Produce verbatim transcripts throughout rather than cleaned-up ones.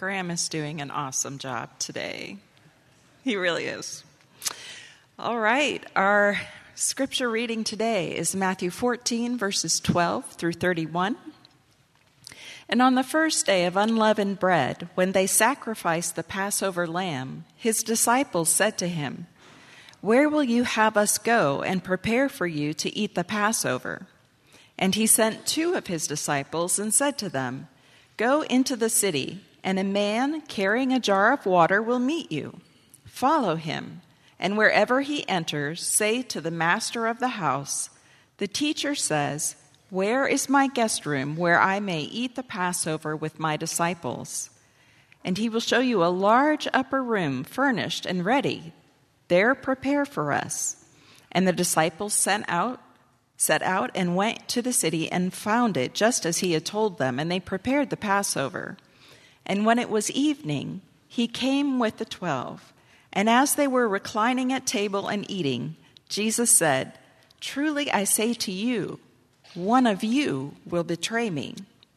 Graham is doing an awesome job today. He really is. All right, our scripture reading today is Matthew fourteen, verses twelve through thirty-one. And on the first day of unleavened bread, when they sacrificed the Passover lamb, his disciples said to him, "Where will you have us go and prepare for you to eat the Passover?" And he sent two of his disciples and said to them, "Go into the city, and a man carrying a jar of water will meet you. Follow him, and wherever he enters, say to the master of the house, 'The teacher says, where is my guest room where I may eat the Passover with my disciples?' And he will show you a large upper room furnished and ready. There prepare for us." And the disciples sent out, set out and went to the city and found it just as he had told them, and they prepared the Passover. And when it was evening, he came with the twelve. And as they were reclining at table and eating, Jesus said, "Truly I say to you, one of you will betray me,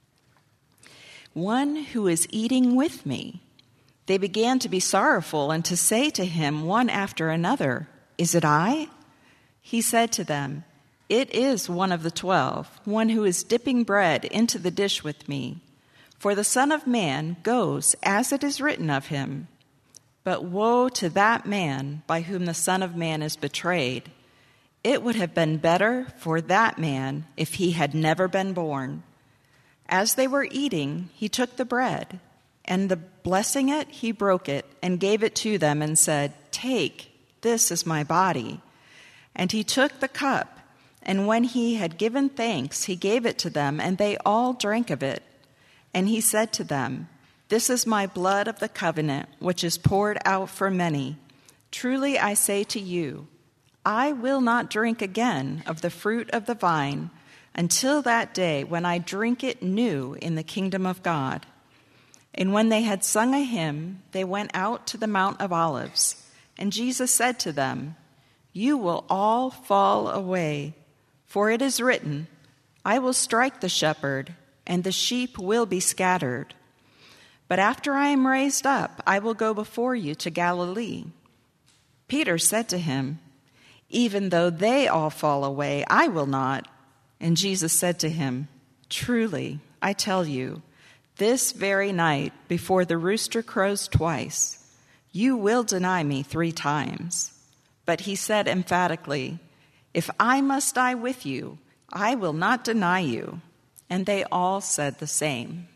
one who is eating with me." They began to be sorrowful and to say to him one after another, "Is it I?" He said to them, "It is one of the twelve, one who is dipping bread into the dish with me. For the Son of Man goes as it is written of him. But woe to that man by whom the Son of Man is betrayed. It would have been better for that man if he had never been born." As they were eating, he took the bread, and the, blessing it, he broke it and gave it to them and said, "Take, this is my body." And he took the cup, and when he had given thanks, he gave it to them, and they all drank of it. And he said to them, "This is my blood of the covenant, which is poured out for many. Truly I say to you, I will not drink again of the fruit of the vine until that day when I drink it new in the kingdom of God." And when they had sung a hymn, they went out to the Mount of Olives. And Jesus said to them, "You will all fall away, for it is written, I will strike the shepherd, and the sheep will be scattered. But after I am raised up, I will go before you to Galilee." Peter said to him, "Even though they all fall away, I will not." And Jesus said to him, "Truly, I tell you, this very night, before the rooster crows twice, you will deny me three times." But he said emphatically, "If I must die with you, I will not deny you." And they all said the same.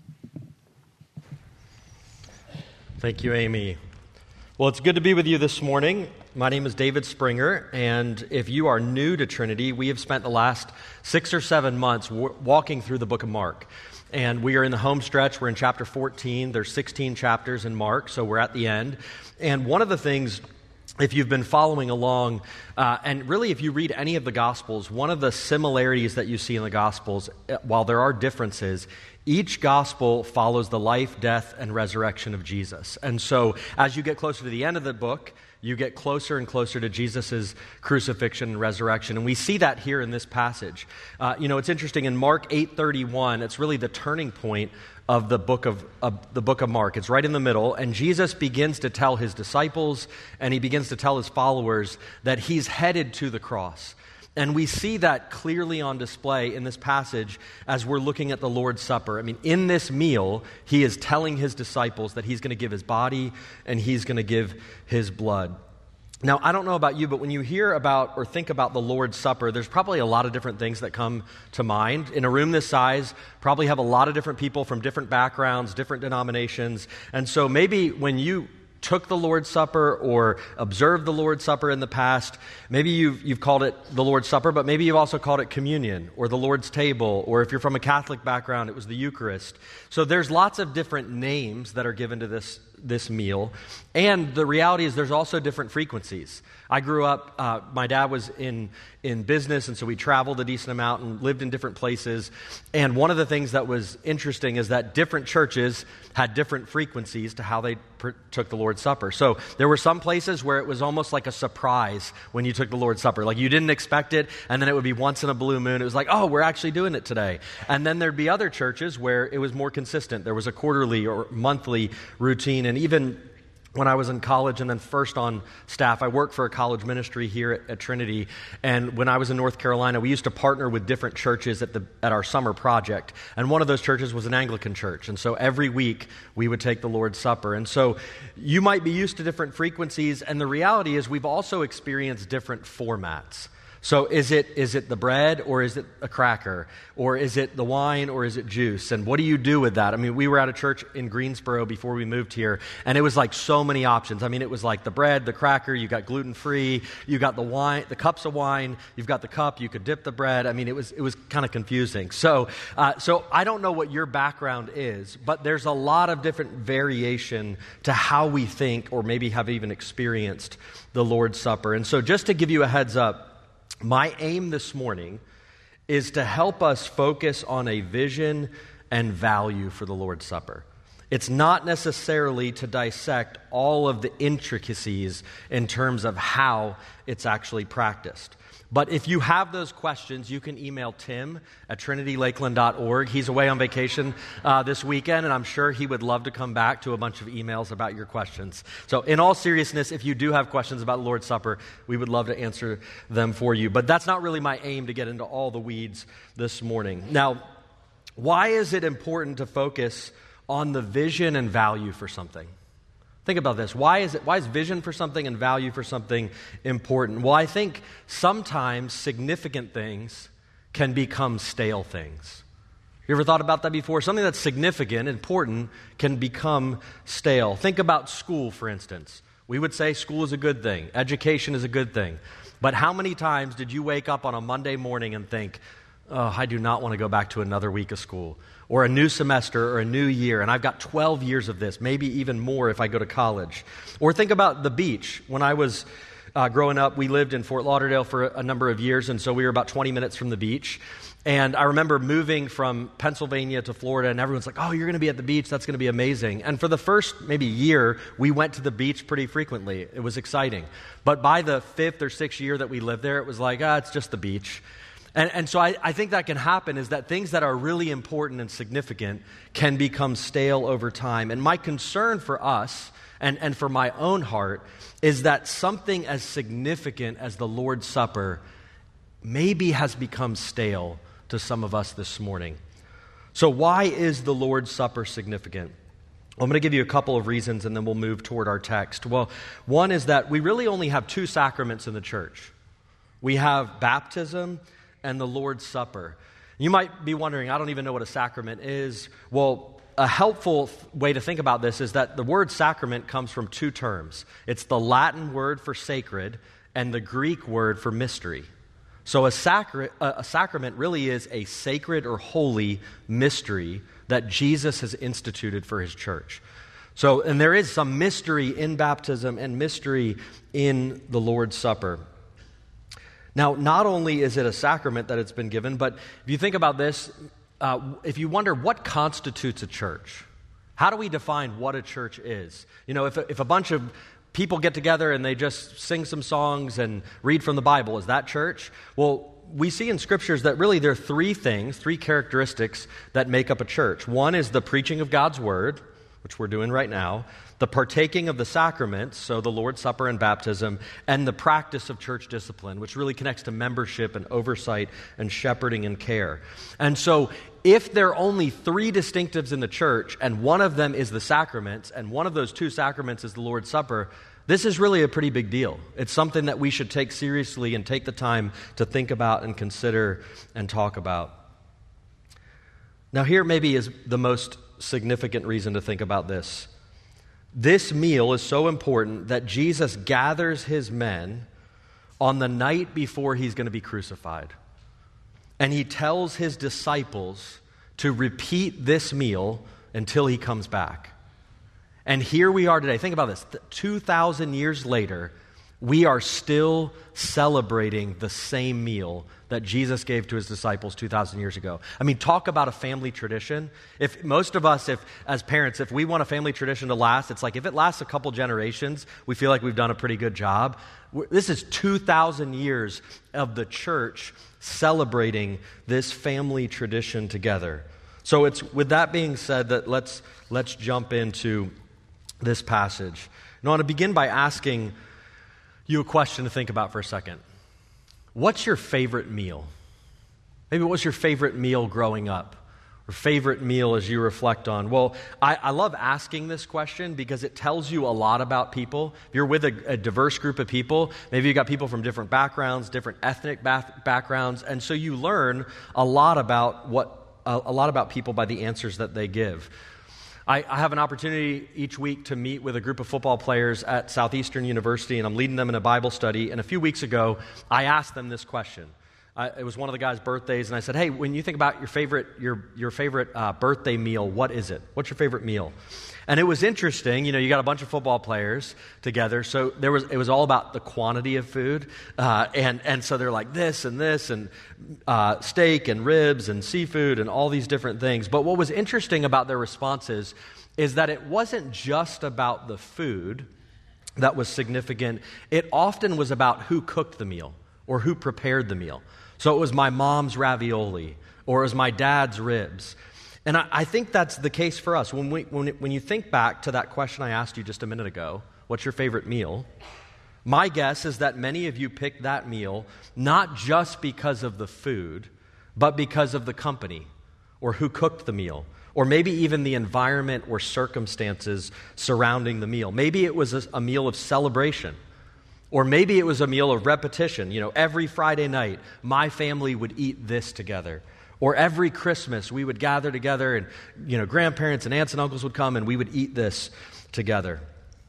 Thank you, Amy. Well, it's good to be with you this morning. My name is David Springer, and if you are new to Trinity, we have spent the last six or seven months w- walking through the book of Mark. And we are in the home stretch. We're in chapter fourteen. There's sixteen chapters in Mark, so we're at the end. And one of the things, if you've been following along, uh, and really if you read any of the Gospels, one of the similarities that you see in the Gospels, while there are differences, each gospel follows the life, death, and resurrection of Jesus. And so as you get closer to the end of the book, you get closer and closer to Jesus' crucifixion and resurrection. And we see that here in this passage. Uh, you know, it's interesting. In Mark eight thirty-one, it's really the turning point of the book of, of the book of Mark. It's right in the middle, and Jesus begins to tell his disciples, and he begins to tell his followers that he's headed to the cross. And we see that clearly on display in this passage as we're looking at the Lord's Supper. I mean, in this meal, he is telling his disciples that he's going to give his body and he's going to give his blood. Now, I don't know about you, but when you hear about or think about the Lord's Supper, there's probably a lot of different things that come to mind. In a room this size, probably have a lot of different people from different backgrounds, different denominations. And so maybe when you took the Lord's Supper or observed the Lord's Supper in the past, maybe you've, you've called it the Lord's Supper, but maybe you've also called it communion or the Lord's table, or if you're from a Catholic background, it was the Eucharist. So there's lots of different names that are given to this this meal. And the reality is there's also different frequencies. I grew up, uh, my dad was in, in business, and so we traveled a decent amount and lived in different places. And one of the things that was interesting is that different churches had different frequencies to how they per- took the Lord's Supper. So there were some places where it was almost like a surprise when you took the Lord's Supper. Like you didn't expect it, and then it would be once in a blue moon. It was like, oh, we're actually doing it today. And then there'd be other churches where it was more consistent. There was a quarterly or monthly routine, and even when I was in college and then first on staff, I worked for a college ministry here at, at Trinity. And when I was in North Carolina, we used to partner with different churches at the at our summer project. And one of those churches was an Anglican church. And so every week we would take the Lord's Supper. And so you might be used to different frequencies. And the reality is we've also experienced different formats. So is it is it the bread, or is it a cracker, or is it the wine, or is it juice? And what do you do with that? I mean, we were at a church in Greensboro before we moved here, and it was like so many options. I mean, it was like the bread, the cracker, you got gluten-free, you got the wine, the cups of wine, you've got the cup, you could dip the bread. I mean, it was it was kind of confusing. So, uh, so I don't know what your background is, but there's a lot of different variation to how we think, or maybe have even experienced the Lord's Supper. And so just to give you a heads up, my aim this morning is to help us focus on a vision and value for the Lord's Supper. It's not necessarily to dissect all of the intricacies in terms of how it's actually practiced. But if you have those questions, you can email Tim at trinity lakeland dot org. He's away on vacation uh, this weekend, and I'm sure he would love to come back to a bunch of emails about your questions. So in all seriousness, if you do have questions about the Lord's Supper, we would love to answer them for you. But that's not really my aim to get into all the weeds this morning. Now, why is it important to focus on the vision and value for something? Think about this. Why is it? Why is vision for something and value for something important? Well, I think sometimes significant things can become stale things. You ever thought about that before? Something that's significant, important, can become stale. Think about school, for instance. We would say school is a good thing. Education is a good thing. But how many times did you wake up on a Monday morning and think, oh, I do not want to go back to another week of school, or a new semester, or a new year, and I've got twelve years of this, maybe even more if I go to college. Or think about the beach. When I was uh, growing up, we lived in Fort Lauderdale for a, a number of years, and so we were about twenty minutes from the beach. And I remember moving from Pennsylvania to Florida, and everyone's like, oh, you're going to be at the beach, that's going to be amazing. And for the first maybe year, we went to the beach pretty frequently. It was exciting. But by the fifth or sixth year that we lived there, it was like, ah, it's just the beach. And, and so I, I think that can happen, is that things that are really important and significant can become stale over time. And my concern for us, and, and for my own heart, is that something as significant as the Lord's Supper maybe has become stale to some of us this morning. So why is the Lord's Supper significant? Well, I'm going to give you a couple of reasons, and then we'll move toward our text. Well, one is that we really only have two sacraments in the church. We have baptism and the Lord's Supper. You might be wondering, I don't even know what a sacrament is. Well, a helpful th- way to think about this is that the word sacrament comes from two terms. It's the Latin word for sacred and the Greek word for mystery. So a, sacra- a sacrament really is a sacred or holy mystery that Jesus has instituted for his church. So, and there is some mystery in baptism and mystery in the Lord's Supper. Now, not only is it a sacrament that it's been given, but if you think about this, uh, if you wonder what constitutes a church, how do we define what a church is? You know, if a, if a bunch of people get together and they just sing some songs and read from the Bible, is that church? Well, we see in scriptures that really there are three things, three characteristics that make up a church. One is the preaching of God's word, which we're doing right now, the partaking of the sacraments, so the Lord's Supper and baptism, and the practice of church discipline, which really connects to membership and oversight and shepherding and care. And so if there are only three distinctives in the church, and one of them is the sacraments, and one of those two sacraments is the Lord's Supper, this is really a pretty big deal. It's something that we should take seriously and take the time to think about and consider and talk about. Now here maybe is the most significant reason to think about this. This meal is so important that Jesus gathers his men on the night before he's going to be crucified. And he tells his disciples to repeat this meal until he comes back. And here we are today. Think about this. two thousand years later, we are still celebrating the same meal that Jesus gave to his disciples two thousand years ago. I mean, talk about a family tradition. If most of us, if as parents, if we want a family tradition to last, it's like if it lasts a couple generations, we feel like we've done a pretty good job. This is two thousand years of the church celebrating this family tradition together. So it's with that being said that let's let's jump into this passage. And I want to begin by asking you a question to think about for a second. What's your favorite meal? Maybe what was your favorite meal growing up? Or favorite meal as you reflect on? Well, I, I love asking this question because it tells you a lot about people. If you're with a, a diverse group of people, maybe you've got people from different backgrounds, different ethnic back, backgrounds, and so you learn a lot about what a, a lot about people by the answers that they give. I, I have an opportunity each week to meet with a group of football players at Southeastern University, and I'm leading them in a Bible study. And a few weeks ago, I asked them this question. I, it was one of the guys' birthdays, and I said, "Hey, when you think about your favorite your your favorite uh, birthday meal, what is it? What's your favorite meal?" And it was interesting. You know, you got a bunch of football players together, so there was it was all about the quantity of food, uh, and and so they're like this and this and uh, steak and ribs and seafood and all these different things. But what was interesting about their responses is that it wasn't just about the food that was significant. It often was about who cooked the meal or who prepared the meal. So it was my mom's ravioli, or it was my dad's ribs. And I, I think that's the case for us. When we when it, when you think back to that question I asked you just a minute ago, what's your favorite meal? My guess is that many of you picked that meal not just because of the food, but because of the company, or who cooked the meal, or maybe even the environment or circumstances surrounding the meal. Maybe it was a, a meal of celebration. Or maybe it was a meal of repetition. You know, every Friday night, my family would eat this together. Or every Christmas, we would gather together and, you know, grandparents and aunts and uncles would come and we would eat this together.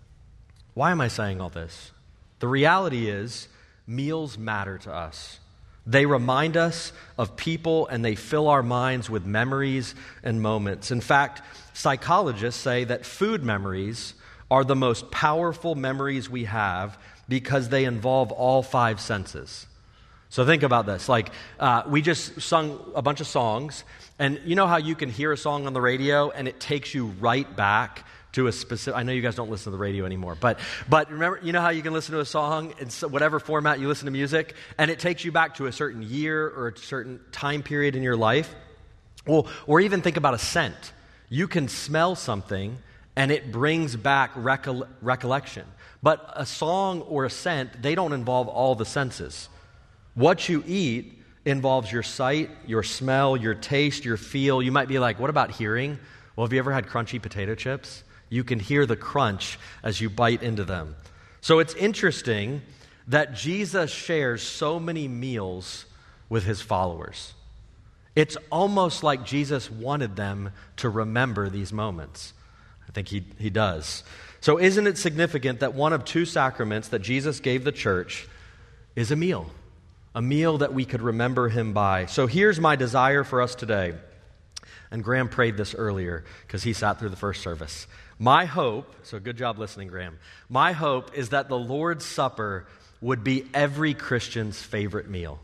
Why am I saying all this? The reality is, meals matter to us. They remind us of people and they fill our minds with memories and moments. In fact, psychologists say that food memories are the most powerful memories we have because they involve all five senses. So think about this. Like, uh, we just sung a bunch of songs, and you know how you can hear a song on the radio and it takes you right back to a specific... I know you guys don't listen to the radio anymore, but but remember, you know how you can listen to a song in whatever format you listen to music, and it takes you back to a certain year or a certain time period in your life? Well, or even think about a scent. You can smell something and it brings back recoll- recollection. But a song or a scent, they don't involve all the senses. What you eat involves your sight, your smell, your taste, your feel. You might be like, what about hearing? Well, have you ever had crunchy potato chips? You can hear the crunch as you bite into them. So it's interesting that Jesus shares so many meals with his followers. It's almost like Jesus wanted them to remember these moments. I think he, he does. So isn't it significant that one of two sacraments that Jesus gave the church is a meal? A meal that we could remember him by. So here's my desire for us today. And Graham prayed this earlier because he sat through the first service. My hope, so good job listening, Graham. My hope is that the Lord's Supper would be every Christian's favorite meal.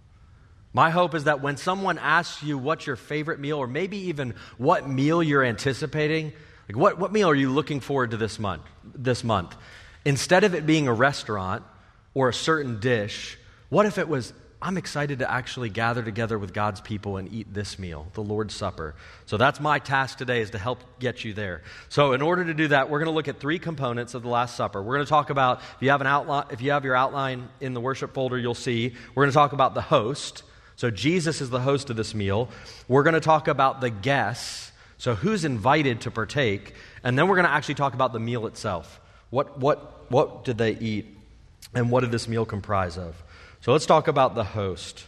My hope is that when someone asks you what's your favorite meal, or maybe even what meal you're anticipating, like what, what meal are you looking forward to this month, this month? Instead of it being a restaurant or a certain dish, what if it was, I'm excited to actually gather together with God's people and eat this meal, the Lord's Supper. So that's my task today, is to help get you there. So in order to do that, we're going to look at three components of the Last Supper. We're going to talk about, if you have an outline, if you have your outline in the worship folder, you'll see, we're going to talk about the host. So Jesus is the host of this meal. We're going to talk about the guests. So who's invited to partake? And then we're going to actually talk about the meal itself. What what what did they eat? And what did this meal comprise of? So let's talk about the host.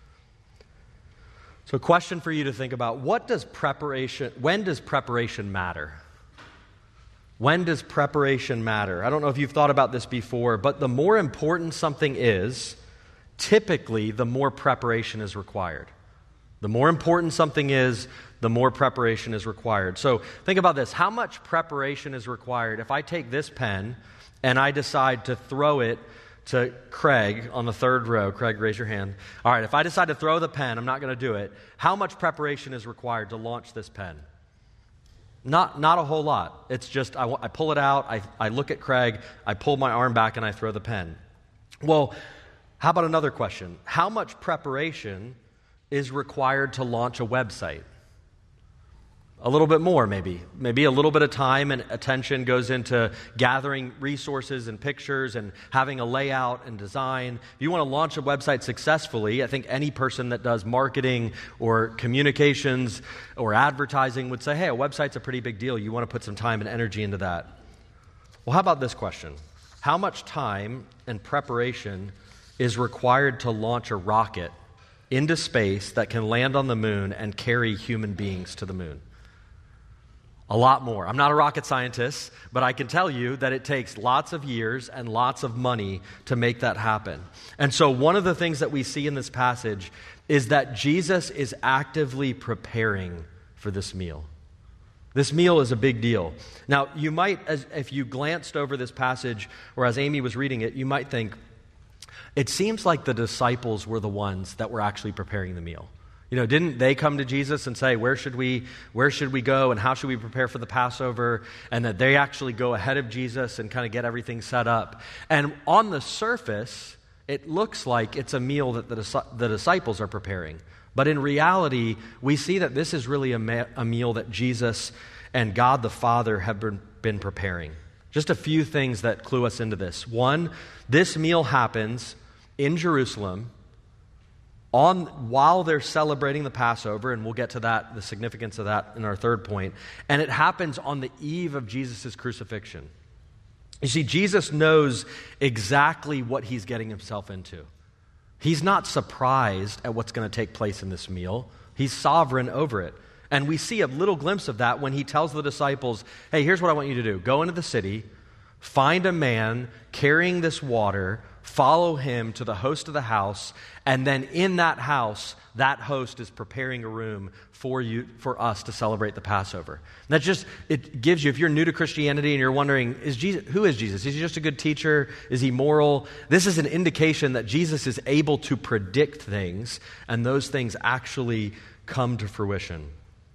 So a question for you to think about, what does preparation, when does preparation matter? When does preparation matter? I don't know if you've thought about this before, but the more important something is, typically the more preparation is required. The more important something is, the more preparation is required. So think about this. How much preparation is required if I take this pen and I decide to throw it to Craig on the third row? Craig, raise your hand. All right, if I decide to throw the pen, I'm not going to do it. How much preparation is required to launch this pen? Not not a whole lot. It's just I, I pull it out, I, I look at Craig, I pull my arm back, and I throw the pen. Well, how about another question? How much preparation is required to launch a website? A little bit more, maybe. Maybe a little bit of time and attention goes into gathering resources and pictures and having a layout and design. If you want to launch a website successfully, I think any person that does marketing or communications or advertising would say, hey, a website's a pretty big deal. You want to put some time and energy into that. Well, how about this question? How much time and preparation is required to launch a rocket into space that can land on the moon and carry human beings to the moon? A lot more. I'm not a rocket scientist, but I can tell you that it takes lots of years and lots of money to make that happen. And so one of the things that we see in this passage is that Jesus is actively preparing for this meal. This meal is a big deal. Now, you might, as if you glanced over this passage, or as Amy was reading it, you might think, it seems like the disciples were the ones that were actually preparing the meal. You know, didn't they come to Jesus and say, where should we where should we go and how should we prepare for the Passover? And that they actually go ahead of Jesus and kind of get everything set up. And on the surface, it looks like it's a meal that the, the disciples are preparing. But in reality, we see that this is really a, ma- a meal that Jesus and God the Father have been, been preparing. Just a few things that clue us into this. One, this meal happens in Jerusalem On, while they're celebrating the Passover, and we'll get to that, the significance of that in our third point, and it happens on the eve of Jesus' crucifixion. You see, Jesus knows exactly what he's getting himself into. He's not surprised at what's going to take place in this meal. He's sovereign over it. And we see a little glimpse of that when he tells the disciples, hey, here's what I want you to do. Go into the city, find a man carrying this water, follow him to the host of the house, and then in that house, that host is preparing a room for you, for us to celebrate the Passover. And that just, it gives you, if you're new to Christianity and you're wondering, is Jesus, who is Jesus? Is he just a good teacher? Is he moral? This is an indication that Jesus is able to predict things, and those things actually come to fruition.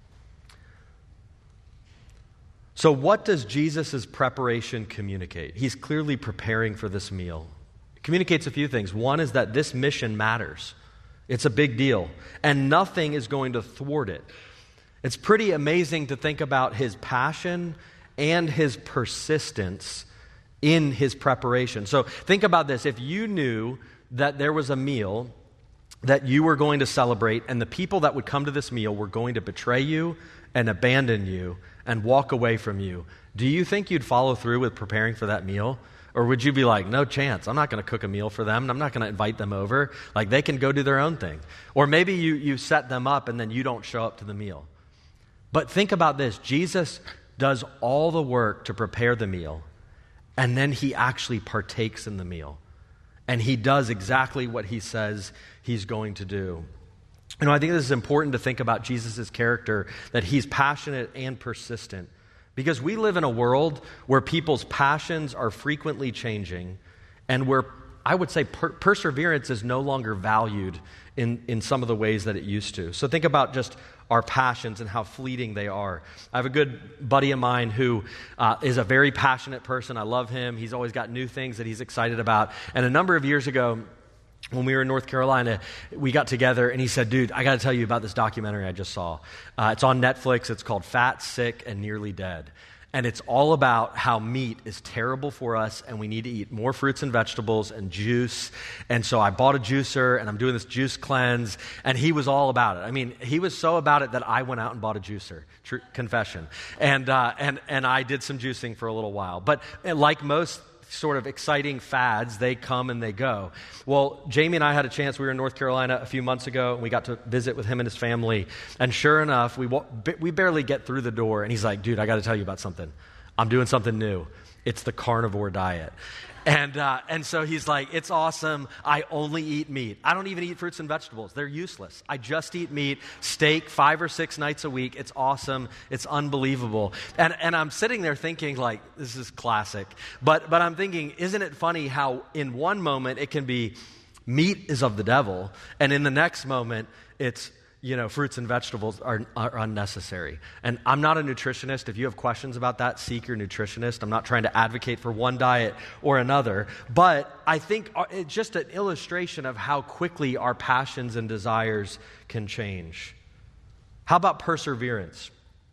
So what does Jesus' preparation communicate? He's clearly preparing for this meal. It communicates a few things. One is that this mission matters. It's a big deal. And nothing is going to thwart it. It's pretty amazing to think about his passion and his persistence in his preparation. So think about this. If you knew that there was a meal that you were going to celebrate, and the people that would come to this meal were going to betray you and abandon you and walk away from you, do you think you'd follow through with preparing for that meal? Or would you be like, no chance, I'm not going to cook a meal for them, and I'm not going to invite them over. Like, they can go do their own thing. Or maybe you, you set them up and then you don't show up to the meal. But think about this. Jesus does all the work to prepare the meal, and then he actually partakes in the meal. And he does exactly what he says he's going to do. You know, I think this is important to think about Jesus' character, that he's passionate and persistent. Because we live in a world where people's passions are frequently changing, and where I would say per- perseverance is no longer valued in, in some of the ways that it used to. So think about just our passions and how fleeting they are. I have a good buddy of mine who uh, is a very passionate person. I love him. He's always got new things that he's excited about. And a number of years ago, when we were in North Carolina, we got together and he said, dude, I got to tell you about this documentary I just saw. Uh, it's on Netflix. It's called Fat, Sick, and Nearly Dead. And it's all about how meat is terrible for us and we need to eat more fruits and vegetables and juice. And so I bought a juicer and I'm doing this juice cleanse. And he was all about it. I mean, he was so about it that I went out and bought a juicer. True confession. And, uh, and, and I did some juicing for a little while. But like most sort of exciting fads, they come and they go. Well, Jamie and I had a chance. We were in North Carolina a few months ago, and we got to visit with him and his family. And sure enough, we we barely get through the door, and he's like, dude, I got to tell you about something. I'm doing something new. It's the carnivore diet. And uh, and so he's like, it's awesome. I only eat meat. I don't even eat fruits and vegetables. They're useless. I just eat meat, steak, five or six nights a week. It's awesome. It's unbelievable. And and I'm sitting there thinking, like, this is classic. But but I'm thinking, isn't it funny how in one moment it can be meat is of the devil, and in the next moment it's, you know, fruits and vegetables are, are unnecessary. And I'm not a nutritionist. If you have questions about that, seek your nutritionist. I'm not trying to advocate for one diet or another. But I think it's just an illustration of how quickly our passions and desires can change. How about perseverance?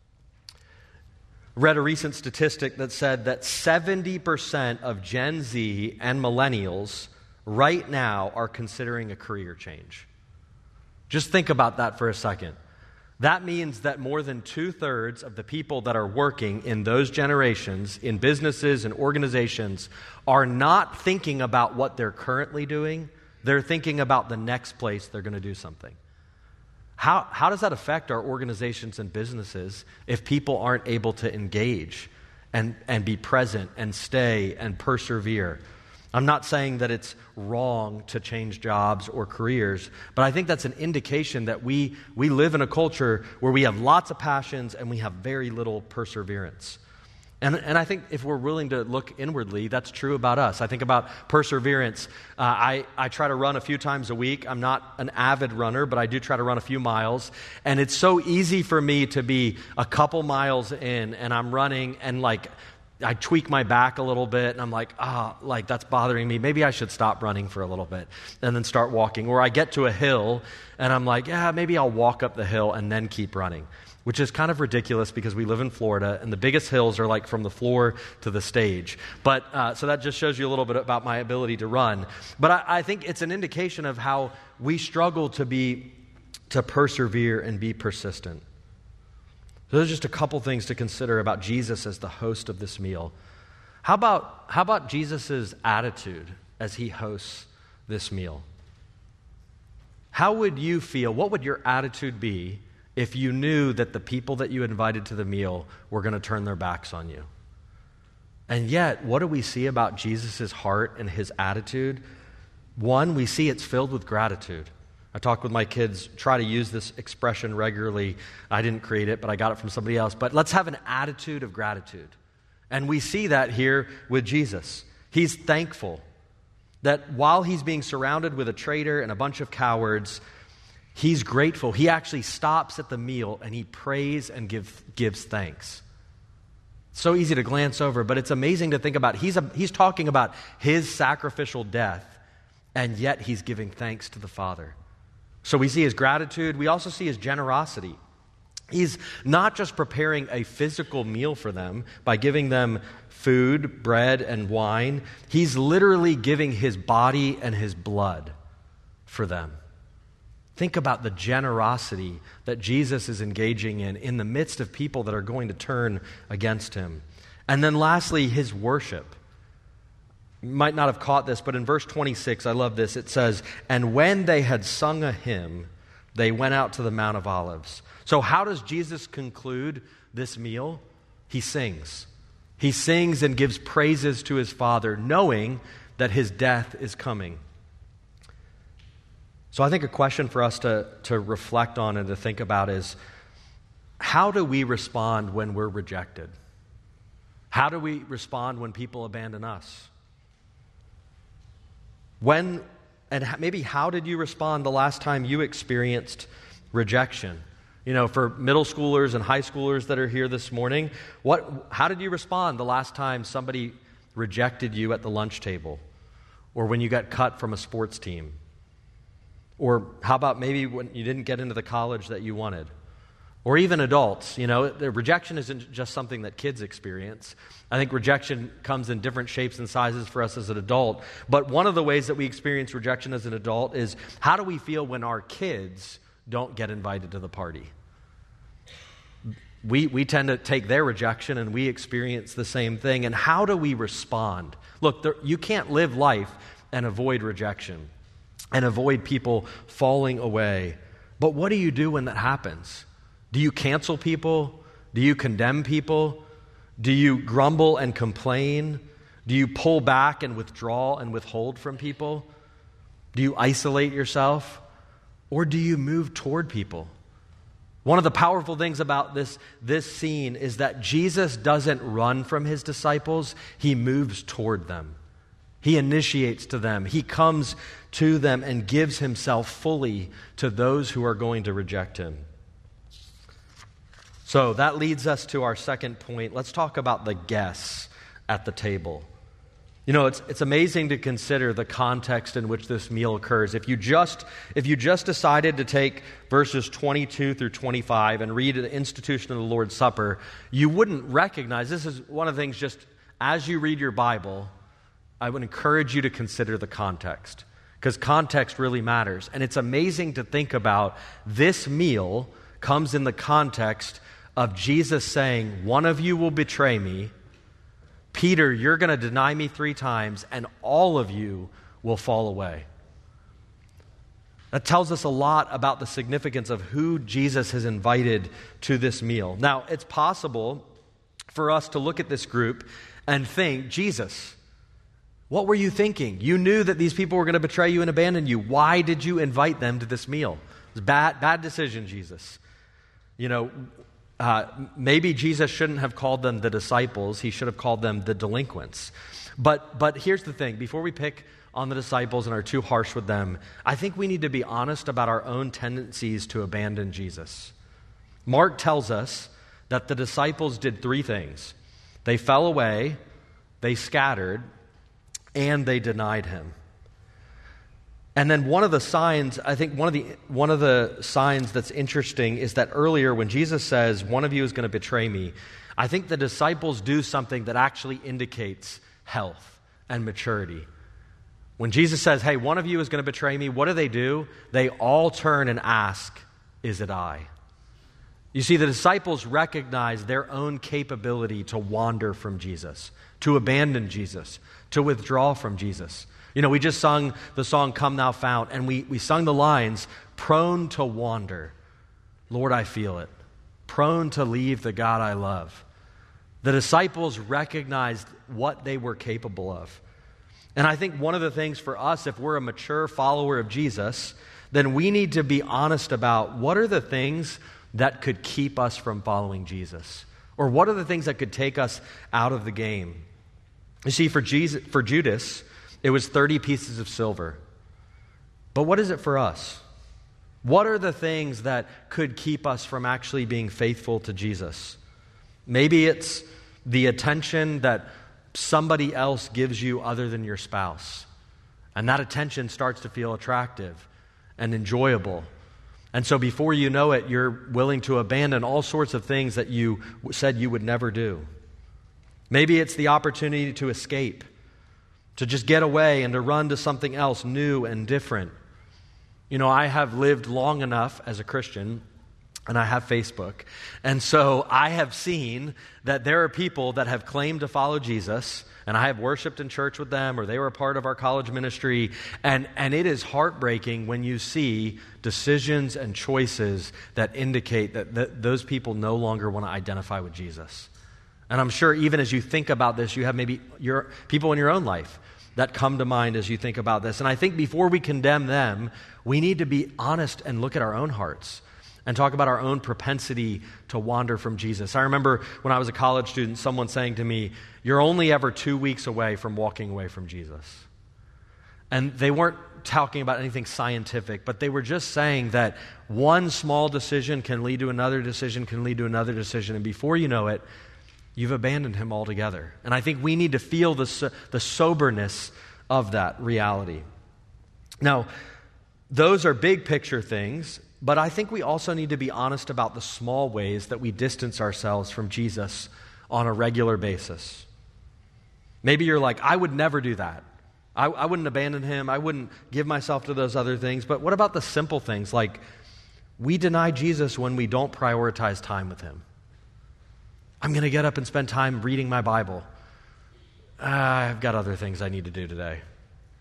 Read a recent statistic that said that seventy percent of Gen Z and millennials right now are considering a career change. Just think about that for a second. That means that more than two-thirds of the people that are working in those generations, in businesses and organizations, are not thinking about what they're currently doing. They're thinking about the next place they're going to do something. How, how does that affect our organizations and businesses if people aren't able to engage and, and be present and stay and persevere? I'm not saying that it's wrong to change jobs or careers, but I think that's an indication that we we live in a culture where we have lots of passions and we have very little perseverance. And, and I think if we're willing to look inwardly, that's true about us. I think about perseverance. Uh, I, I try to run a few times a week. I'm not an avid runner, but I do try to run a few miles. And it's so easy for me to be a couple miles in and I'm running and like I tweak my back a little bit and I'm like, ah, oh, like that's bothering me. Maybe I should stop running for a little bit and then start walking. Or I get to a hill and I'm like, yeah, maybe I'll walk up the hill and then keep running, which is kind of ridiculous because we live in Florida and the biggest hills are like from the floor to the stage. But uh, so that just shows you a little bit about my ability to run. But I, I think it's an indication of how we struggle to be, to persevere and be persistent. So there's just a couple things to consider about Jesus as the host of this meal. How about, how about Jesus' attitude as he hosts this meal? How would you feel? What would your attitude be if you knew that the people that you invited to the meal were going to turn their backs on you? And yet, what do we see about Jesus' heart and his attitude? One, we see it's filled with gratitude. I talk with my kids, try to use this expression regularly. I didn't create it, but I got it from somebody else. But let's have an attitude of gratitude. And we see that here with Jesus. He's thankful that while he's being surrounded with a traitor and a bunch of cowards, he's grateful. He actually stops at the meal and he prays and give, gives thanks. So easy to glance over, but it's amazing to think about. He's, a, he's talking about his sacrificial death, and yet he's giving thanks to the Father. So we see his gratitude. We also see his generosity. He's not just preparing a physical meal for them by giving them food, bread, and wine. He's literally giving his body and his blood for them. Think about the generosity that Jesus is engaging in in the midst of people that are going to turn against him. And then lastly, his worship. You might not have caught this, but in verse twenty-six, I love this. It says, "And when they had sung a hymn, they went out to the Mount of Olives." So how does Jesus conclude this meal? He sings. He sings and gives praises to his Father, knowing that his death is coming. So I think a question for us to, to reflect on and to think about is, how do we respond when we're rejected? How do we respond when people abandon us? When, and maybe how did you respond the last time you experienced rejection? You know, for middle schoolers and high schoolers that are here this morning, what, how did you respond the last time somebody rejected you at the lunch table? Or when you got cut from a sports team? Or how about maybe when you didn't get into the college that you wanted? Or even adults, you know, the rejection isn't just something that kids experience. I think rejection comes in different shapes and sizes for us as an adult. But one of the ways that we experience rejection as an adult is, how do we feel when our kids don't get invited to the party? We we tend to take their rejection and we experience the same thing. And how do we respond? Look, there, you can't live life and avoid rejection and avoid people falling away. But what do you do when that happens? Do you cancel people? Do you condemn people? Do you grumble and complain? Do you pull back and withdraw and withhold from people? Do you isolate yourself? Or do you move toward people? One of the powerful things about this, this scene is that Jesus doesn't run from his disciples. He moves toward them. He initiates to them. He comes to them and gives himself fully to those who are going to reject him. So that leads us to our second point. Let's talk about the guests at the table. You know, it's it's amazing to consider the context in which this meal occurs. If you just if you just decided to take verses twenty-two through twenty-five and read the institution of the Lord's Supper, you wouldn't recognize, this is one of the things, just as you read your Bible, I would encourage you to consider the context, because context really matters. And it's amazing to think about this meal comes in the context of Jesus saying, one of you will betray me. Peter, you're going to deny me three times, and all of you will fall away. That tells us a lot about the significance of who Jesus has invited to this meal. Now, it's possible for us to look at this group and think, Jesus, what were you thinking? You knew that these people were going to betray you and abandon you. Why did you invite them to this meal? It's a bad, bad decision, Jesus. You know, Uh, maybe Jesus shouldn't have called them the disciples. He should have called them the delinquents. But but here's the thing. Before we pick on the disciples and are too harsh with them, I think we need to be honest about our own tendencies to abandon Jesus. Mark tells us that the disciples did three things. They fell away, they scattered, and they denied him. And then one of the signs, I think one of the one of the signs that's interesting is that earlier when Jesus says, one of you is going to betray me, I think the disciples do something that actually indicates health and maturity. When Jesus says, hey, one of you is going to betray me, what do they do? They all turn and ask, is it I? You see, the disciples recognize their own capability to wander from Jesus, to abandon Jesus, to withdraw from Jesus. You know, we just sung the song, Come Thou Fount, and we, we sung the lines, prone to wander. Lord, I feel it. Prone to leave the God I love. The disciples recognized what they were capable of. And I think one of the things for us, if we're a mature follower of Jesus, then we need to be honest about what are the things that could keep us from following Jesus? Or what are the things that could take us out of the game? You see, for Jesus, for Judas, it was thirty pieces of silver. But what is it for us? What are the things that could keep us from actually being faithful to Jesus? Maybe it's the attention that somebody else gives you other than your spouse. And that attention starts to feel attractive and enjoyable. And so before you know it, you're willing to abandon all sorts of things that you said you would never do. Maybe it's the opportunity to escape, to just get away and to run to something else new and different. You know, I have lived long enough as a Christian, and I have Facebook. And so I have seen that there are people that have claimed to follow Jesus, and I have worshiped in church with them, or they were a part of our college ministry, and, and it is heartbreaking when you see decisions and choices that indicate that th- those people no longer want to identify with Jesus. And I'm sure even as you think about this, you have maybe your people in your own life that come to mind as you think about this. And I think before we condemn them, we need to be honest and look at our own hearts and talk about our own propensity to wander from Jesus. I remember when I was a college student, someone saying to me, you're only ever two weeks away from walking away from Jesus. And they weren't talking about anything scientific, but they were just saying that one small decision can lead to another decision, can lead to another decision. And before you know it, you've abandoned him altogether. And I think we need to feel the, so- the soberness of that reality. Now, those are big picture things, but I think we also need to be honest about the small ways that we distance ourselves from Jesus on a regular basis. Maybe you're like, I would never do that. I, I wouldn't abandon him. I wouldn't give myself to those other things. But what about the simple things? Like, we deny Jesus when we don't prioritize time with him. I'm going to get up and spend time reading my Bible. Uh, I've got other things I need to do today.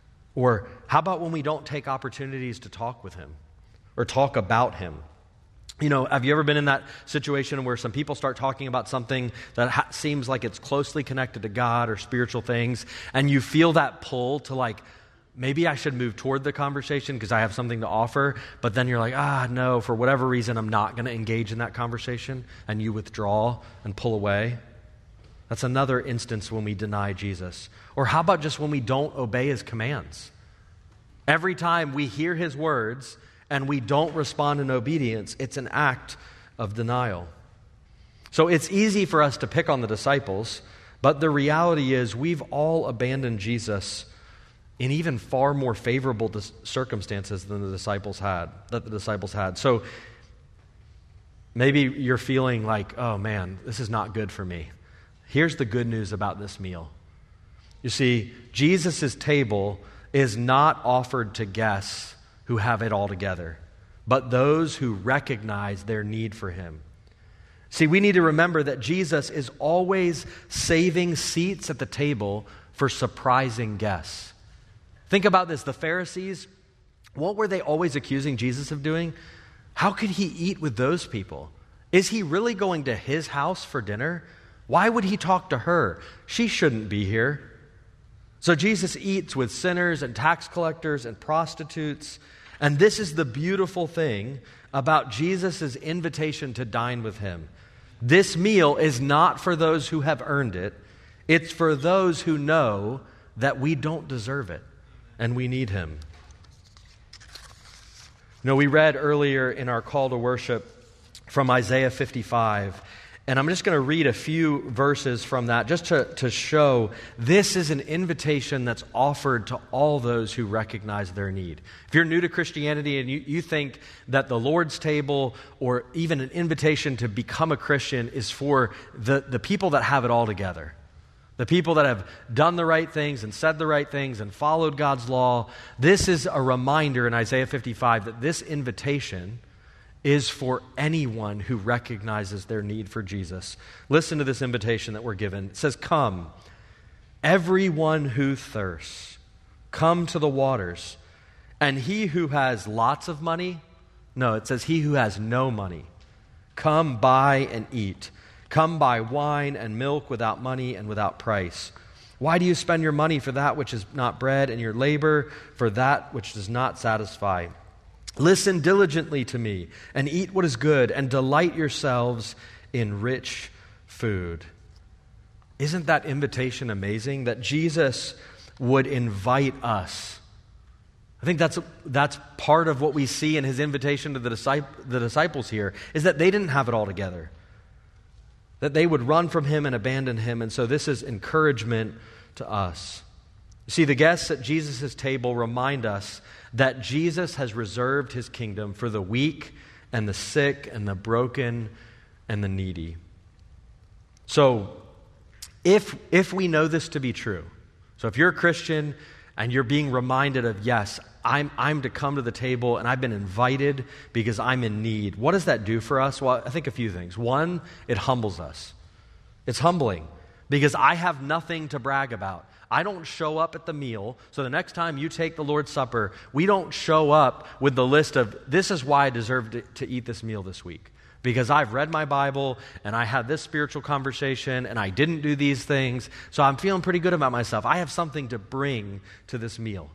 Or how about when we don't take opportunities to talk with him or talk about him? You know, have you ever been in that situation where some people start talking about something that ha- seems like it's closely connected to God or spiritual things, and you feel that pull to like, maybe I should move toward the conversation because I have something to offer, but then you're like, ah, no, for whatever reason, I'm not going to engage in that conversation, and you withdraw and pull away? That's another instance when we deny Jesus. Or how about just when we don't obey his commands? Every time we hear his words and we don't respond in obedience, it's an act of denial. So it's easy for us to pick on the disciples, but the reality is we've all abandoned Jesus in even far more favorable dis- circumstances than the disciples had, that the disciples had. So maybe you're feeling like, oh man, this is not good for me. Here's the good news about this meal. You see, Jesus' table is not offered to guests who have it all together, but those who recognize their need for him. See, we need to remember that Jesus is always saving seats at the table for surprising guests. Think about this. The Pharisees, what were they always accusing Jesus of doing? How could he eat with those people? Is he really going to his house for dinner? Why would he talk to her? She shouldn't be here. So Jesus eats with sinners and tax collectors and prostitutes. And this is the beautiful thing about Jesus' invitation to dine with him. This meal is not for those who have earned it. It's for those who know that we don't deserve it and we need him. You know, we read earlier in our call to worship from Isaiah fifty-five, and I'm just going to read a few verses from that just to, to show this is an invitation that's offered to all those who recognize their need. If you're new to Christianity and you, you think that the Lord's table or even an invitation to become a Christian is for the, the people that have it all together, the people that have done the right things and said the right things and followed God's law, this is a reminder in Isaiah fifty-five that this invitation is for anyone who recognizes their need for Jesus. Listen to this invitation that we're given. It says, "Come, everyone who thirsts, come to the waters. And he who has lots of money," no, it says he who has no money, "come buy and eat. Come buy wine and milk without money and without price. Why do you spend your money for that which is not bread, and your labor for that which does not satisfy? Listen diligently to me and eat what is good, and delight yourselves in rich food." Isn't that invitation amazing? That Jesus would invite us. I think that's that's part of what we see in his invitation to the, discip- the disciples here, is that they didn't have it all together. That they would run from him and abandon him. And so this is encouragement to us. You see, the guests at Jesus' table remind us that Jesus has reserved his kingdom for the weak and the sick and the broken and the needy. So if, if we know this to be true, so if you're a Christian and you're being reminded of, yes, I'm, I'm to come to the table and I've been invited because I'm in need, what does that do for us? Well, I think a few things. One, it humbles us. It's humbling because I have nothing to brag about. I don't show up at the meal, so the next time you take the Lord's Supper, we don't show up with the list of, this is why I deserve to, to eat this meal this week. Because I've read my Bible, and I had this spiritual conversation, and I didn't do these things, so I'm feeling pretty good about myself. I have something to bring to this meal.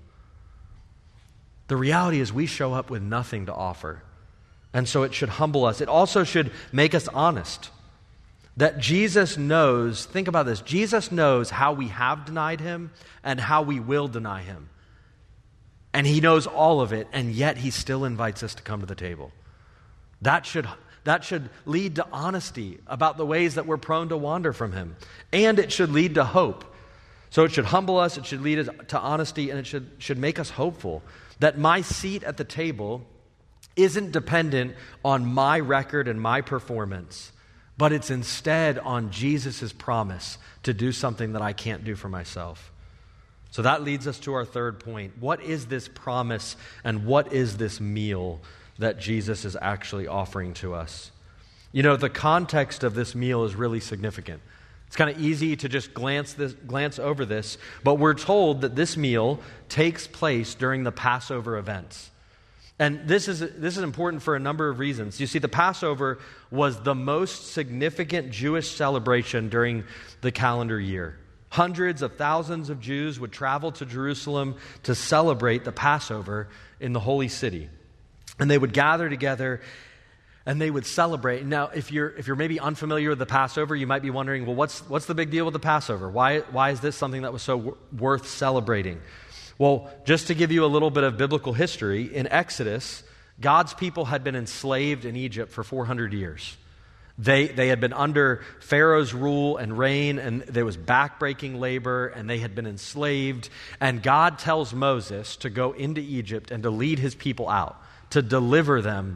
The reality is we show up with nothing to offer, and so it should humble us. It also should make us honest. That Jesus knows, think about this, Jesus knows how we have denied him and how we will deny him. And he knows all of it, and yet he still invites us to come to the table. That should, that should lead to honesty about the ways that we're prone to wander from him. And it should lead to hope. So it should humble us, it should lead us to honesty, and it should, should make us hopeful that my seat at the table isn't dependent on my record and my performance, but it's instead on Jesus' promise to do something that I can't do for myself. So that leads us to our third point. What is this promise and what is this meal that Jesus is actually offering to us? You know, the context of this meal is really significant. It's kind of easy to just glance this, glance over this, but we're told that this meal takes place during the Passover events. And this is this is important for a number of reasons. You see, the Passover was the most significant Jewish celebration during the calendar year. Hundreds of thousands of Jews would travel to Jerusalem to celebrate the Passover in the holy city. And they would gather together and they would celebrate. Now, if you're if you're maybe unfamiliar with the Passover, you might be wondering, well, what's what's the big deal with the Passover? Why why is this something that was so w- worth celebrating? Well, just to give you a little bit of biblical history, in Exodus, God's people had been enslaved in Egypt for four hundred years. They, they had been under Pharaoh's rule and reign, and there was backbreaking labor, and they had been enslaved. And God tells Moses to go into Egypt and to lead his people out, to deliver them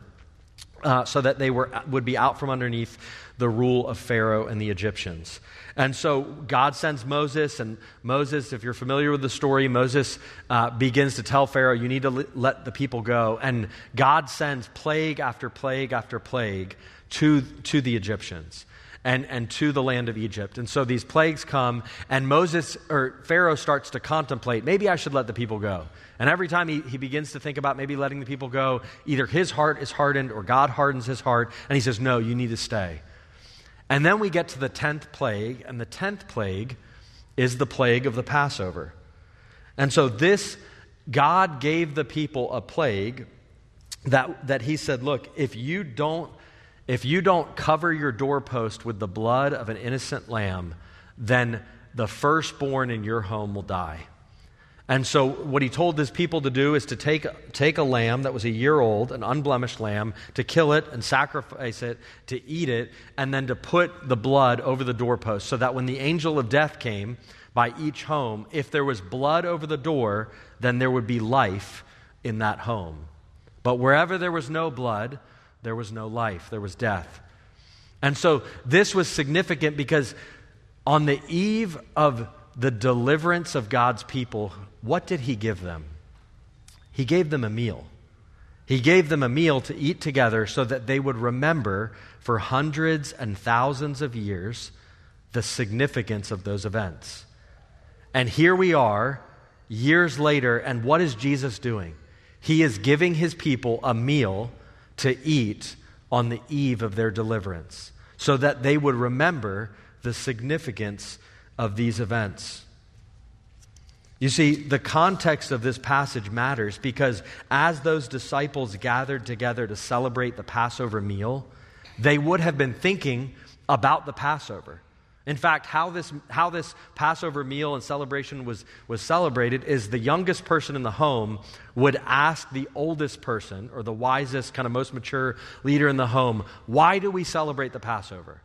uh, so that they were would be out from underneath the rule of Pharaoh and the Egyptians. And so God sends Moses, and Moses, if you're familiar with the story, Moses uh, begins to tell Pharaoh, you need to l- let the people go. And God sends plague after plague after plague to, to the Egyptians and, and to the land of Egypt. And so these plagues come, and Moses, or Pharaoh starts to contemplate, maybe I should let the people go. And every time he, he begins to think about maybe letting the people go, either his heart is hardened or God hardens his heart, and he says, no, you need to stay. And then we get to the tenth plague, and the tenth plague is the plague of the Passover. And so this, God gave the people a plague that, that he said, look, if you don't, if you don't cover your doorpost with the blood of an innocent lamb, then the firstborn in your home will die. And so what he told his people to do is to take, take a lamb that was a year old, an unblemished lamb, to kill it and sacrifice it, to eat it, and then to put the blood over the doorpost so that when the angel of death came by each home, if there was blood over the door, then there would be life in that home. But wherever there was no blood, there was no life, there was death. And so this was significant because on the eve of the deliverance of God's people, what did he give them? He gave them a meal. He gave them a meal to eat together so that they would remember for hundreds and thousands of years the significance of those events. And here we are, years later, and what is Jesus doing? He is giving his people a meal to eat on the eve of their deliverance so that they would remember the significance of these events. You see, the context of this passage matters because as those disciples gathered together to celebrate the Passover meal, they would have been thinking about the Passover. In fact, how this how this Passover meal and celebration was, was celebrated is the youngest person in the home would ask the oldest person, or the wisest, kind of most mature leader in the home, why do we celebrate the Passover?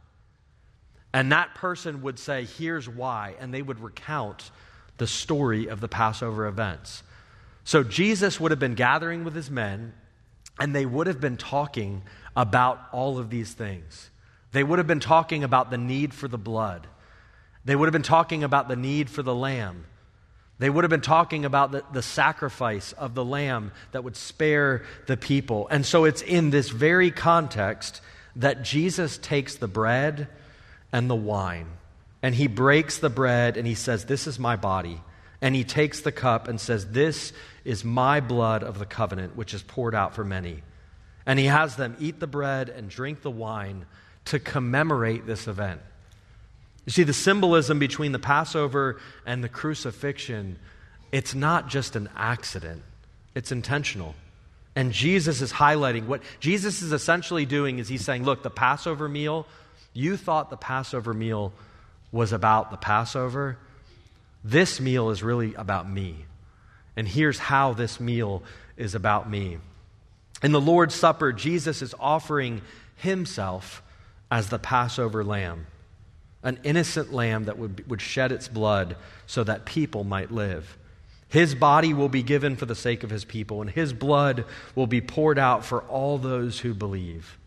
And that person would say, here's why, and they would recount the story of the Passover events. So Jesus would have been gathering with his men, and they would have been talking about all of these things. They would have been talking about the need for the blood. They would have been talking about the need for the lamb. They would have been talking about the, the sacrifice of the lamb that would spare the people. And so it's in this very context that Jesus takes the bread and the wine, and he breaks the bread and he says, this is my body. And he takes the cup and says, this is my blood of the covenant, which is poured out for many. And he has them eat the bread and drink the wine to commemorate this event. You see, the symbolism between the Passover and the crucifixion, it's not just an accident. It's intentional. And Jesus is highlighting what Jesus is essentially doing is he's saying, look, the Passover meal, you thought the Passover meal was about the Passover. This meal is really about me. And here's how this meal is about me. In the Lord's Supper, Jesus is offering himself as the Passover lamb, an innocent lamb that would, would shed its blood so that people might live. His body will be given for the sake of his people, and his blood will be poured out for all those who believe.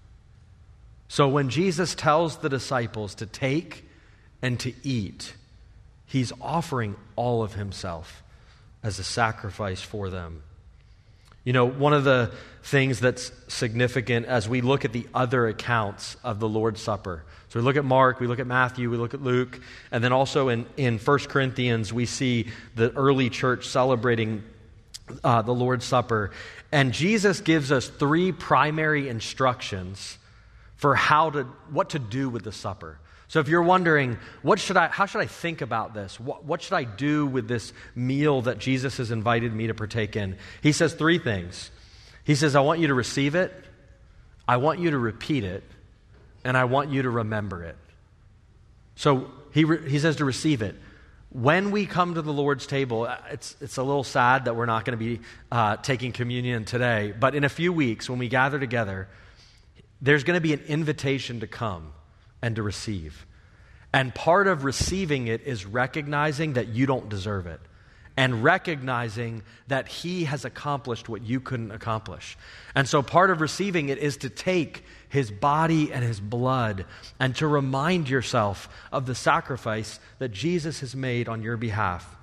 So when Jesus tells the disciples to take and to eat, he's offering all of himself as a sacrifice for them. You know, one of the things that's significant as we look at the other accounts of the Lord's Supper. So we look at Mark, we look at Matthew, we look at Luke, and then also in, in First Corinthians we see the early church celebrating uh, the Lord's Supper. And Jesus gives us three primary instructions for how to, what to do with the supper. So if you're wondering, what should I, how should I think about this? What, what should I do with this meal that Jesus has invited me to partake in? He says three things. He says, I want you to receive it, I want you to repeat it, and I want you to remember it. So he, re, he says to receive it. When we come to the Lord's table, it's, it's a little sad that we're not going to be uh, taking communion today, but in a few weeks when we gather together, there's going to be an invitation to come and to receive. And part of receiving it is recognizing that you don't deserve it and recognizing that he has accomplished what you couldn't accomplish. And so part of receiving it is to take his body and his blood and to remind yourself of the sacrifice that Jesus has made on your behalf.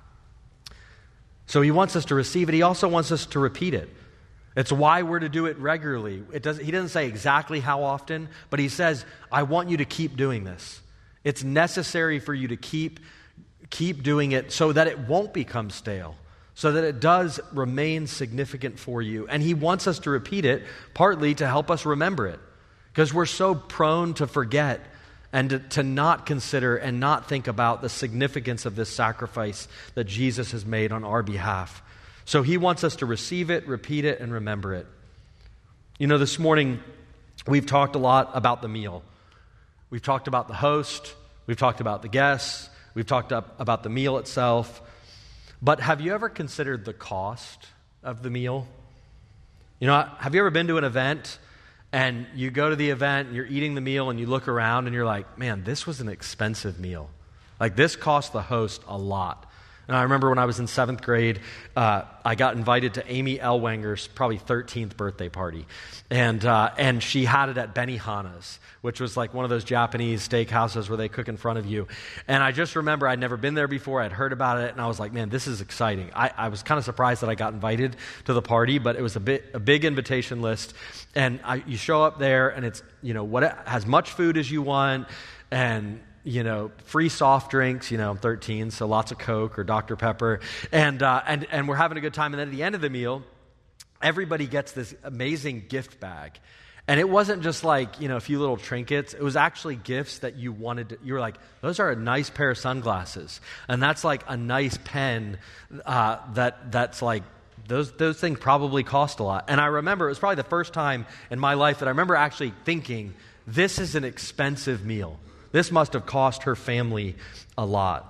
So he wants us to receive it. He also wants us to repeat it. It's why we're to do it regularly. It doesn't, he doesn't say exactly how often, but he says, I want you to keep doing this. It's necessary for you to keep, keep doing it so that it won't become stale, so that it does remain significant for you. And he wants us to repeat it, partly to help us remember it, because we're so prone to forget and to, to not consider and not think about the significance of this sacrifice that Jesus has made on our behalf. So he wants us to receive it, repeat it, and remember it. You know, this morning we've talked a lot about the meal. We've talked about the host. We've talked about the guests. We've talked up about the meal itself. But have you ever considered the cost of the meal? You know, have you ever been to an event and you go to the event and you're eating the meal and you look around and you're like, man, this was an expensive meal. Like, this cost the host a lot. And I remember when I was in seventh grade, uh, I got invited to Amy Elwanger's probably thirteenth birthday party. And uh, and she had it at Benihana's, which was like one of those Japanese steakhouses where they cook in front of you. And I just remember I'd never been there before. I'd heard about it, and I was like, man, this is exciting. I, I was kind of surprised that I got invited to the party, but it was a bit a big invitation list. And I, you show up there, and it's, you know, what as much food as you want, and you know, free soft drinks. You know, I'm thirteen, so lots of Coke or Doctor Pepper, and uh, and and we're having a good time. And then at the end of the meal, everybody gets this amazing gift bag, and it wasn't just like, you know, a few little trinkets. It was actually gifts that you wanted to, you were like, those are a nice pair of sunglasses, and that's like a nice pen. Uh, that that's like. Those those things probably cost a lot. And I remember it was probably the first time in my life that I remember actually thinking, this is an expensive meal. This must have cost her family a lot.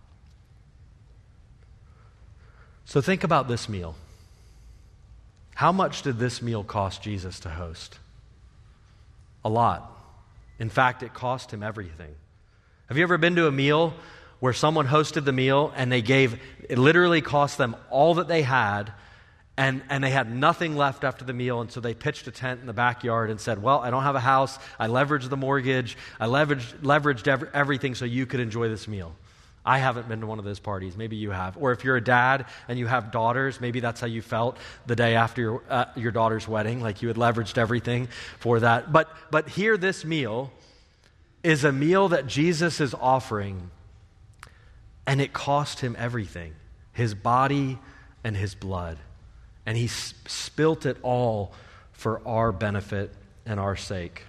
So think about this meal. How much did this meal cost Jesus to host? A lot. In fact, it cost him everything. Have you ever been to a meal where someone hosted the meal and they gave, it literally cost them all that they had, And and they had nothing left after the meal, and so they pitched a tent in the backyard and said, well, I don't have a house. I leveraged the mortgage. I leveraged, leveraged every, everything so you could enjoy this meal. I haven't been to one of those parties. Maybe you have. Or if you're a dad and you have daughters, maybe that's how you felt the day after your, uh, your daughter's wedding, like you had leveraged everything for that. But, but here, this meal is a meal that Jesus is offering, and it cost him everything, his body and his blood. And he spilt it all for our benefit and our sake.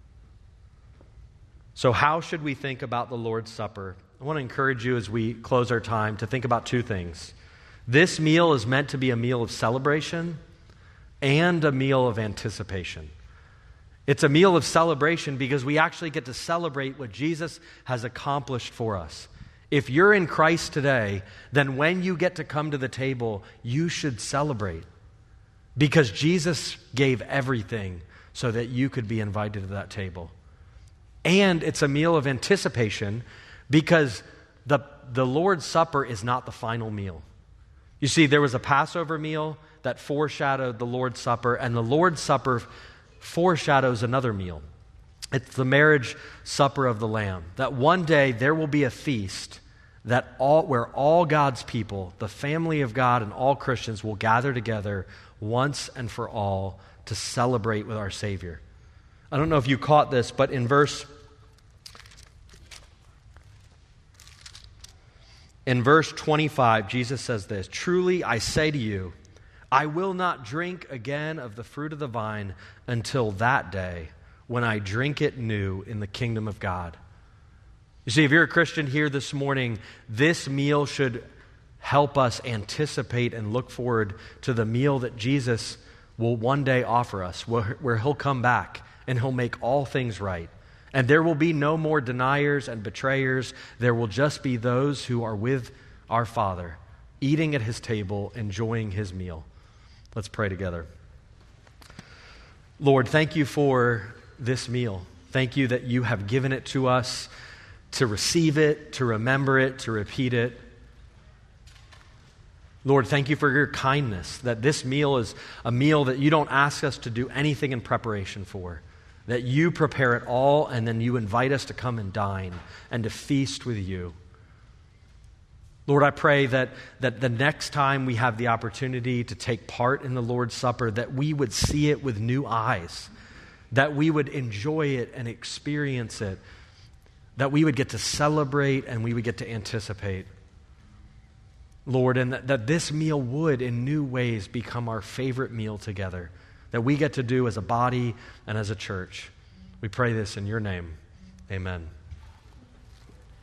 So how should we think about the Lord's Supper? I want to encourage you as we close our time to think about two things. This meal is meant to be a meal of celebration and a meal of anticipation. It's a meal of celebration because we actually get to celebrate what Jesus has accomplished for us. If you're in Christ today, then when you get to come to the table, you should celebrate, because Jesus gave everything so that you could be invited to that table. And it's a meal of anticipation because the, the Lord's Supper is not the final meal. You see, there was a Passover meal that foreshadowed the Lord's Supper, and the Lord's Supper foreshadows another meal. It's the marriage supper of the Lamb. That one day there will be a feast that all, where all God's people, the family of God and all Christians, will gather together once and for all to celebrate with our Savior. I don't know if you caught this, but in verse in verse twenty-five, Jesus says this, "Truly I say to you, I will not drink again of the fruit of the vine until that day when I drink it new in the kingdom of God. You see, if you're a Christian here this morning, this meal should help us anticipate and look forward to the meal that Jesus will one day offer us, where, where he'll come back and he'll make all things right. And there will be no more deniers and betrayers. There will just be those who are with our Father, eating at his table, enjoying his meal. Let's pray together. Lord, thank you for this meal. Thank you that you have given it to us to receive it, to remember it, to repeat it. Lord, thank you for your kindness, that this meal is a meal that you don't ask us to do anything in preparation for, that you prepare it all and then you invite us to come and dine and to feast with you. Lord, I pray that, that the next time we have the opportunity to take part in the Lord's Supper, that we would see it with new eyes, that we would enjoy it and experience it, that we would get to celebrate and we would get to anticipate. Lord, and that, that this meal would in new ways become our favorite meal together, that we get to do as a body and as a church. We pray this in your name. Amen.